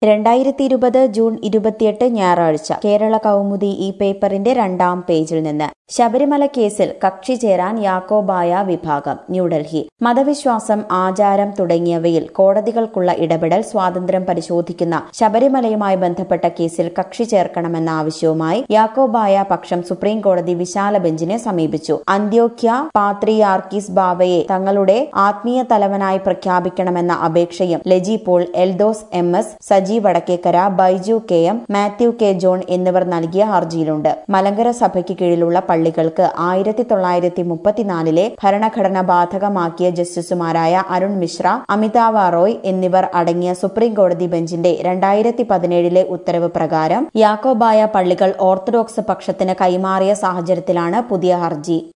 2020 June 28 ഞായറാഴ്ച കേരള കൗമുദി ഈ പേപ്പറിന്റെ 2ാം പേജിൽ നിന്ന് ശബരിമല കേസിൽ കക്ഷി ചേരാൻ യാക്കോബായ വിഭാഗം ന്യൂഡൽഹി മതവിശ്വാസം ആചാരം തുടങ്ങിയവയിൽ കോടതികൾക്കുള്ള ഇടപെടൽ സ്വാതന്ത്ര്യം പരിശോധിക്കുന്ന ശബരിമലയുമായി ബന്ധപ്പെട്ട കേസിൽ കക്ഷി ചേർക്കണമെന്ന ആവശ്യവുമായി യാക്കോബായ പക്ഷം സുപ്രീം കോടതി വിശാല ബെഞ്ചിനെ സമീപിച്ചു. അന്ത്യോക്യ പാത്രിയാർക്കീസ് ബാവയെ തങ്ങളുടെ ആത്മീയ തലവനായി പ്രഖ്യാപിക്കണമെന്ന അപേക്ഷയും Laji Paul, Eldhose M S, Saji Vadakkekara, Baiju K M, Mathew K. John എന്നിവർ നൽകിയ ഹർജിയിലുണ്ട്. മലങ്കര സഭയ്ക്ക് കീഴിലുള്ള പള്ളികൾക്ക് 1934 ഭരണഘടന ബാധകമാക്കിയ ജസ്റ്റിസുമാരായ അരുൺ മിശ്ര, അമിതാവ റോയ് എന്നിവർ അടങ്ങിയ സുപ്രീം കോടതി ബെഞ്ചിന്റെ 2017 ഉത്തരവ് പ്രകാരം യാക്കോബായ പള്ളികൾ ഓർത്തഡോക്സ് പക്ഷത്തിന് കൈമാറിയ സാഹചര്യത്തിലാണ് പുതിയ ഹർജി.